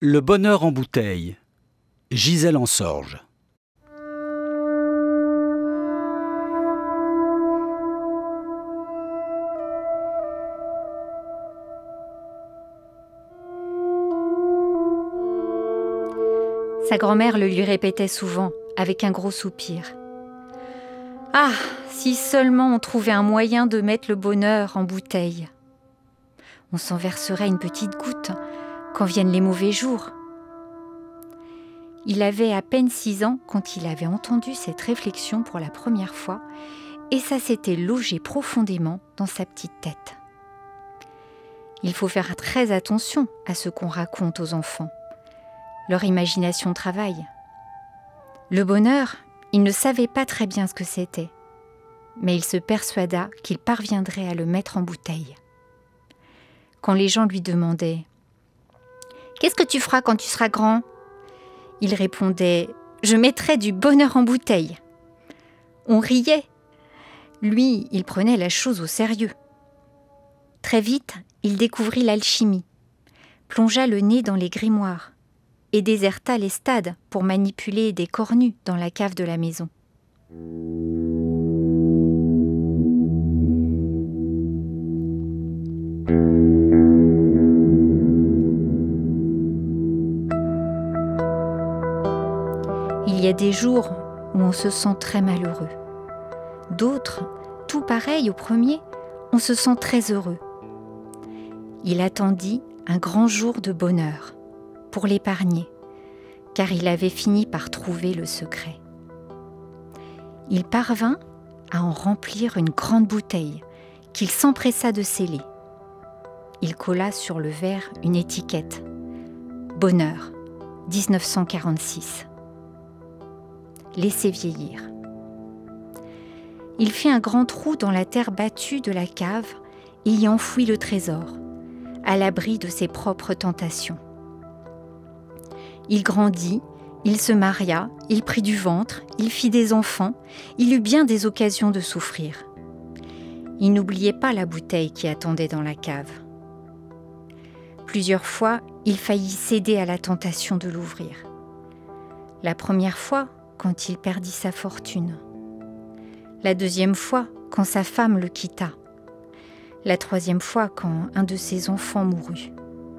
Le bonheur en bouteille. Gisèle Ensorge. Sa grand-mère le lui répétait souvent, avec un gros soupir. Ah, si seulement on trouvait un moyen de mettre le bonheur en bouteille. On s'en verserait une petite goutte quand viennent les mauvais jours. Il avait à peine 6 ans quand il avait entendu cette réflexion pour la première fois et ça s'était logé profondément dans sa petite tête. Il faut faire très attention à ce qu'on raconte aux enfants. Leur imagination travaille. Le bonheur, il ne savait pas très bien ce que c'était, mais il se persuada qu'il parviendrait à le mettre en bouteille. Quand les gens lui demandaient « Qu'est-ce que tu feras quand tu seras grand ?» Il répondait « Je mettrai du bonheur en bouteille ». On riait. Lui, il prenait la chose au sérieux. Très vite, il découvrit l'alchimie, plongea le nez dans les grimoires et déserta les stades pour manipuler des cornues dans la cave de la maison. Il y a des jours où on se sent très malheureux. D'autres, tout pareil au premier, on se sent très heureux. Il attendit un grand jour de bonheur pour l'épargner, car il avait fini par trouver le secret. Il parvint à en remplir une grande bouteille qu'il s'empressa de sceller. Il colla sur le verre une étiquette « Bonheur, 1946 ». Laissez vieillir. Il fit un grand trou dans la terre battue de la cave et y enfouit le trésor, à l'abri de ses propres tentations. Il grandit, il se maria, il prit du ventre, il fit des enfants, il eut bien des occasions de souffrir. Il n'oubliait pas la bouteille qui attendait dans la cave. Plusieurs fois, il faillit céder à la tentation de l'ouvrir. La première fois, quand il perdit sa fortune. La deuxième fois, quand sa femme le quitta. La troisième fois, quand un de ses enfants mourut.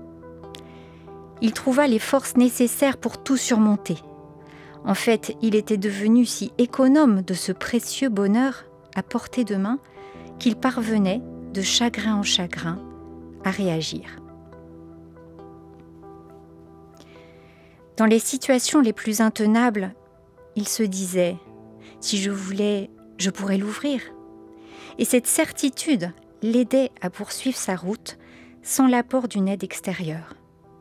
Il trouva les forces nécessaires pour tout surmonter. En fait, il était devenu si économe de ce précieux bonheur à portée de main qu'il parvenait, de chagrin en chagrin, à réagir. Dans les situations les plus intenables, il se disait « Si je voulais, je pourrais l'ouvrir ». Et cette certitude l'aidait à poursuivre sa route sans l'apport d'une aide extérieure.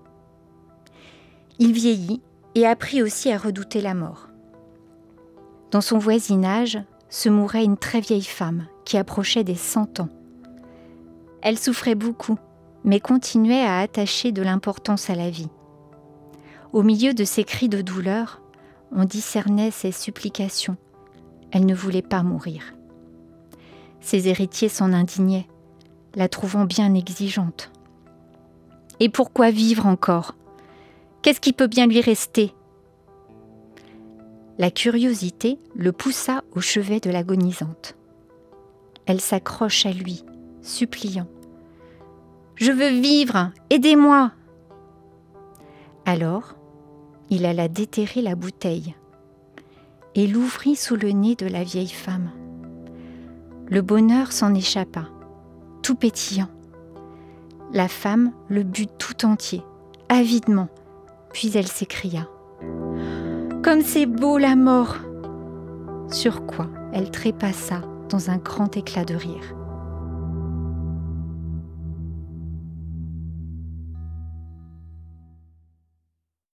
Il vieillit et apprit aussi à redouter la mort. Dans son voisinage se mourait une très vieille femme qui approchait des 100 ans. Elle souffrait beaucoup, mais continuait à attacher de l'importance à la vie. Au milieu de ses cris de douleur, on discernait ses supplications. Elle ne voulait pas mourir. Ses héritiers s'en indignaient, la trouvant bien exigeante. Et pourquoi vivre encore ? Qu'est-ce qui peut bien lui rester ? La curiosité le poussa au chevet de l'agonisante. Elle s'accroche à lui, suppliant. « Je veux vivre, aidez-moi !» Alors, il alla déterrer la bouteille et l'ouvrit sous le nez de la vieille femme. Le bonheur s'en échappa, tout pétillant. La femme le but tout entier, avidement, puis elle s'écria « Comme c'est beau la mort !» Sur quoi elle trépassa dans un grand éclat de rire.